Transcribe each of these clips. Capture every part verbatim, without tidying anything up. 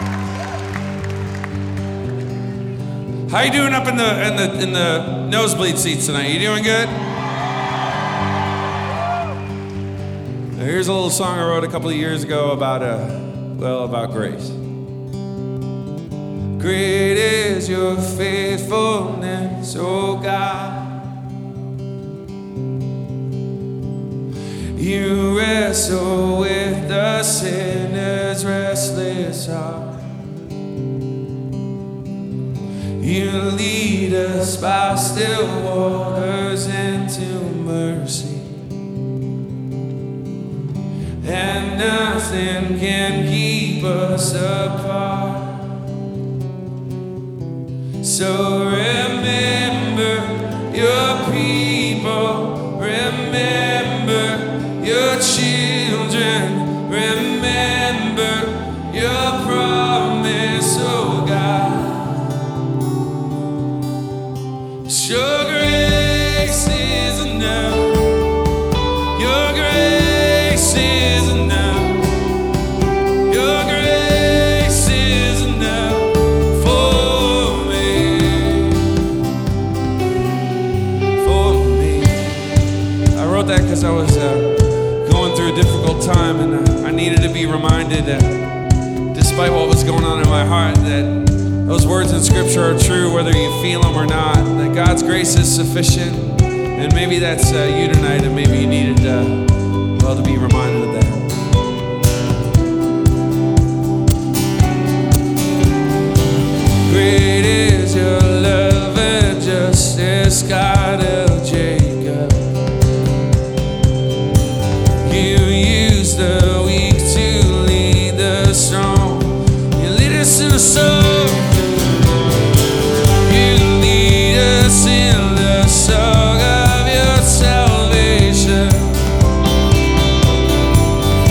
How you doing up in the in the in the nosebleed seats tonight? You doing good? Now, here's a little song I wrote a couple of years ago about uh, well, about grace. Great is your faithfulness, oh God. You wrestle with the sinner's restless heart. You lead us by still waters into mercy, and nothing can keep us apart. So remember your people, remember your children, remember your promise, oh God. Your grace is enough. Your grace is enough. Your grace is enough for me. For me. I wrote that because I was uh, going through a difficult time, and uh, I needed to be reminded that despite what was going on in my heart, that those words in Scripture are true whether you feel them or not, that God's grace is sufficient. And maybe that's uh, you tonight, and maybe you needed uh, well, to be reminded of that. Great is your love and justice, God of Jacob. You use the weak to lead the strong. You lead us to the soul. In the song of your salvation,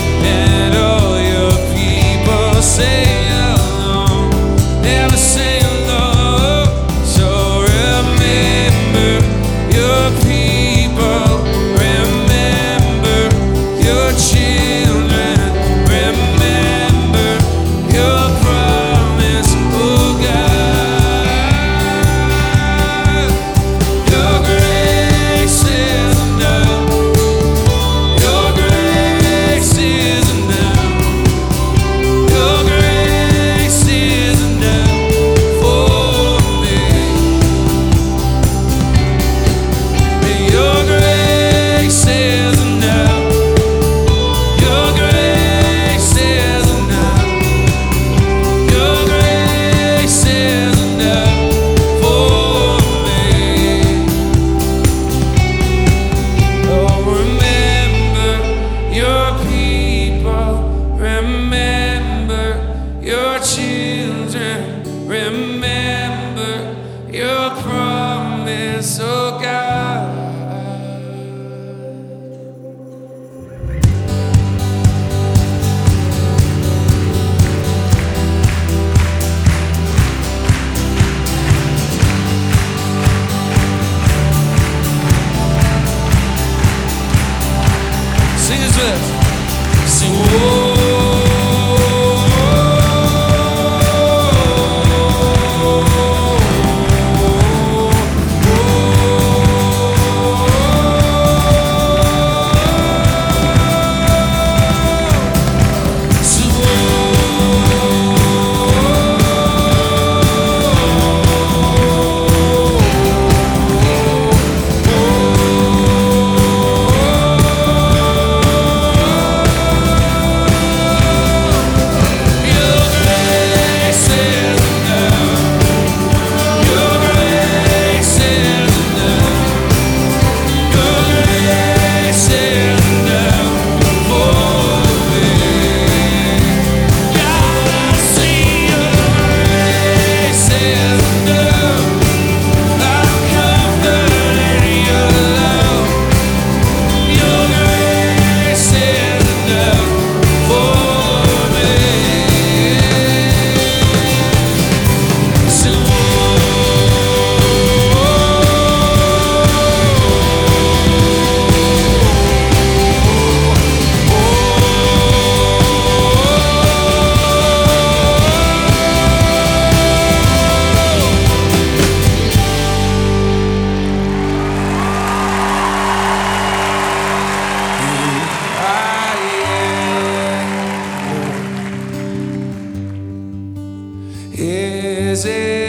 say